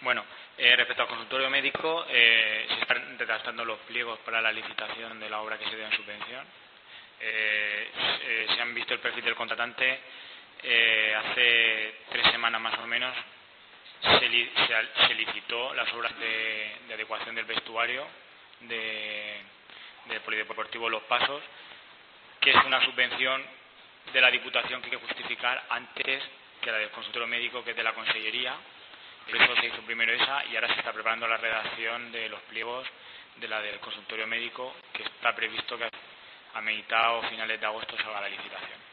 Bueno, respecto al consultorio médico, se están redactando los pliegos para la licitación de la obra que se dé en subvención. Se han visto el perfil del contratante. Hace 3 semanas más o menos se licitó las obras de adecuación del vestuario del Polideportivo Los Pasos, que es una subvención de la Diputación que hay que justificar antes que la del consultorio médico, que es de la Consellería. Por eso se hizo primero esa y ahora se está preparando la redacción de los pliegos de la del consultorio médico, que está previsto que a mitad o finales de agosto salga la licitación.